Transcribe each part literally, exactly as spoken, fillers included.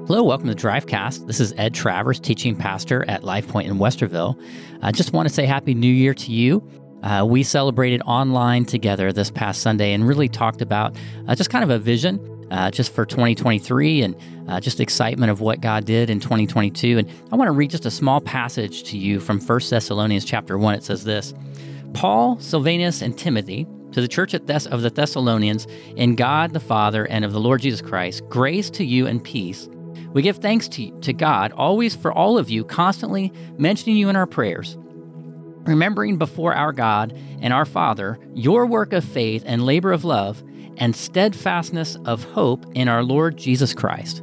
Hello, welcome to Drivecast. This is Ed Travers, teaching pastor at Life Point in Westerville. I just want to say Happy New Year to you. Uh, we celebrated online together this past Sunday and really talked about uh, just kind of a vision uh, just for twenty twenty-three and uh, just excitement of what God did in twenty twenty-two. And I want to read just a small passage to you from First Thessalonians chapter one. It says this: Paul, Silvanus, and Timothy, to the church at Thess- of the Thessalonians, in God the Father and of the Lord Jesus Christ, grace to you and peace. We give thanks to, to God always for all of you, constantly mentioning you in our prayers, remembering before our God and our Father your work of faith and labor of love and steadfastness of hope in our Lord Jesus Christ.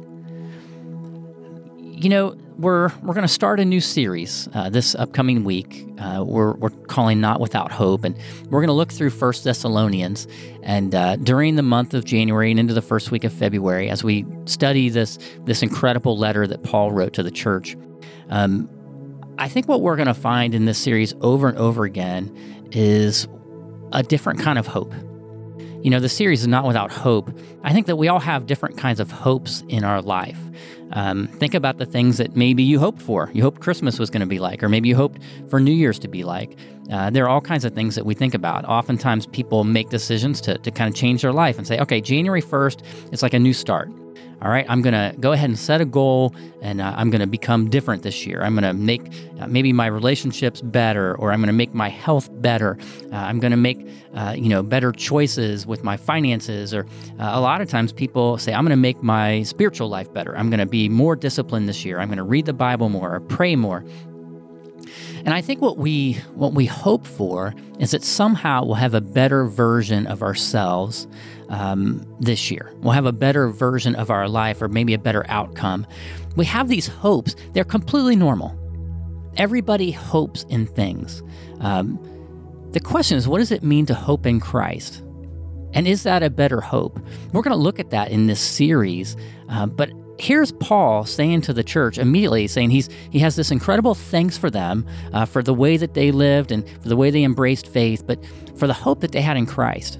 You know, we're we're going to start a new series uh, this upcoming week. Uh, we're we're calling Not Without Hope, and we're going to look through First Thessalonians. And uh, during the month of January and into the first week of February, as we study this this incredible letter that Paul wrote to the church, um, I think what we're going to find in this series over and over again is a different kind of hope. You know, the series is Not Without Hope. I think that we all have different kinds of hopes in our life. Um, think about the things that maybe you hoped for. You hoped Christmas was going to be like, or maybe you hoped for New Year's to be like. Uh, there are all kinds of things that we think about. Oftentimes people make decisions to, to kind of change their life and say, okay, January first, it's like a new start. All right, I'm going to go ahead and set a goal, and uh, I'm going to become different this year. I'm going to make uh, maybe my relationships better, or I'm going to make my health better. Uh, I'm going to make uh, you know better choices with my finances. Or uh, a lot of times people say, I'm going to make my spiritual life better. I'm going to be more disciplined this year. I'm going to read the Bible more, or pray more. And I think what we what we hope for is that somehow we'll have a better version of ourselves um, this year. We'll have a better version of our life, or maybe a better outcome. We have these hopes. They're completely normal. Everybody hopes in things. Um, the question is, what does it mean to hope in Christ? And is that a better hope? We're going to look at that in this series, uh, but here's Paul saying to the church immediately, saying he's he has this incredible thanks for them, uh, for the way that they lived and for the way they embraced faith, but for the hope that they had in Christ.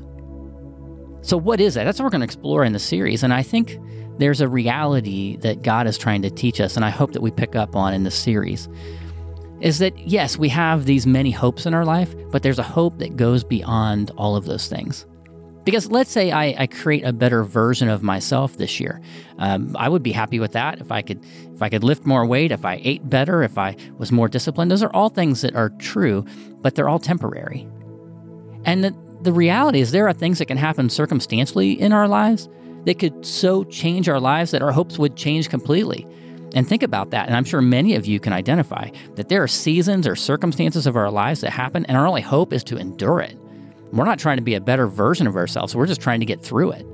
So what is that? That's what we're going to explore in the series, and I think there's a reality that God is trying to teach us, and I hope that we pick up on in this series, is that, yes, we have these many hopes in our life, but there's a hope that goes beyond all of those things. Because let's say I, I create a better version of myself this year. Um, I would be happy with that if I could if I could lift more weight, if I ate better, if I was more disciplined. Those are all things that are true, but they're all temporary. And the, the reality is there are things that can happen circumstantially in our lives that could so change our lives that our hopes would change completely. And think about that, and I'm sure many of you can identify that there are seasons or circumstances of our lives that happen, and our only hope is to endure it. We're not trying to be a better version of ourselves. We're just trying to get through it.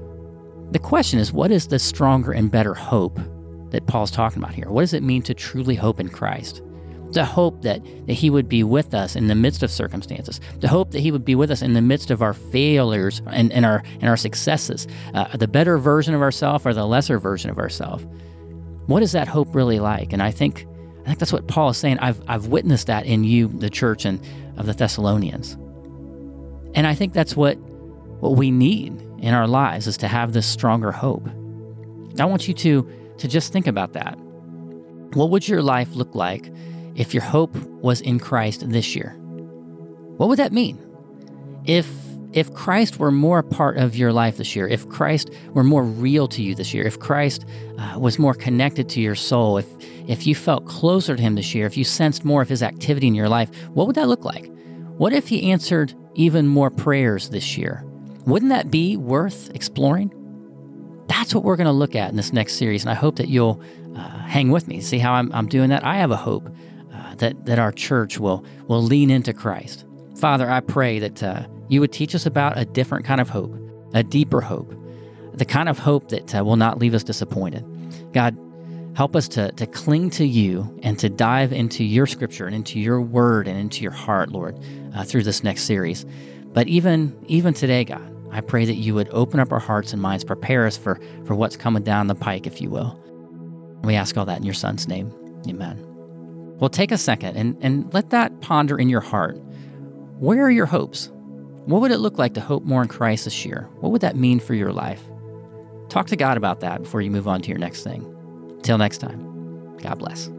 The question is, what is the stronger and better hope that Paul's talking about here? What does it mean to truly hope in Christ? To hope that, that he would be with us in the midst of circumstances. To hope that he would be with us in the midst of our failures and, and, our, and our successes. Uh, the better version of ourselves or the lesser version of ourselves. What is that hope really like? And I think I think that's what Paul is saying. I've, I've witnessed that in you, the church and of the Thessalonians. And I think that's what, what we need in our lives, is to have this stronger hope. I want you to, to just think about that. What would your life look like if your hope was in Christ this year? What would that mean? If if Christ were more a part of your life this year, if Christ were more real to you this year, if Christ uh, was more connected to your soul, if if you felt closer to him this year, if you sensed more of his activity in your life, what would that look like? What if he answered even more prayers this year? Wouldn't that be worth exploring? That's what we're going to look at in this next series, and I hope that you'll uh, hang with me. See how I'm, I'm doing that? I have a hope uh, that, that our church will, will lean into Christ. Father, I pray that uh, you would teach us about a different kind of hope, a deeper hope, the kind of hope that uh, will not leave us disappointed. God, help us to, to cling to you and to dive into your scripture and into your word and into your heart, Lord, uh, through this next series. But even even today, God, I pray that you would open up our hearts and minds, prepare us for, for what's coming down the pike, if you will. We ask all that in your Son's name. Amen. Well, take a second and, and let that ponder in your heart. Where are your hopes? What would it look like to hope more in Christ this year? What would that mean for your life? Talk to God about that before you move on to your next thing. Until next time, God bless.